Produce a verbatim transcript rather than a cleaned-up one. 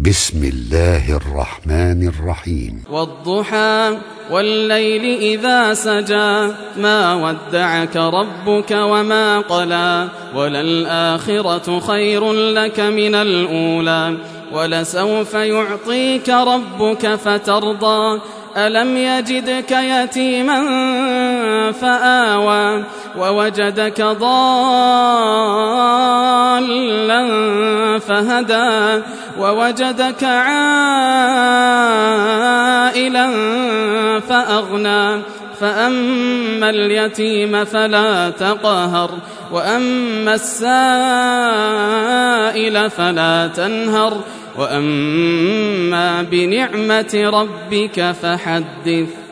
بسم الله الرحمن الرحيم. والضحى والليل إذا سجى ما ودعك ربك وما قلى وللآخرة خير لك من الأولى ولسوف يعطيك ربك فترضى ألم يجدك يتيما فآوى ووجدك ضالا فهدى ووجدك عائلا فأغنى فأما اليتيم فلا تقهر وأما السائل فلا تنهر وأما بنعمة ربك فحدث.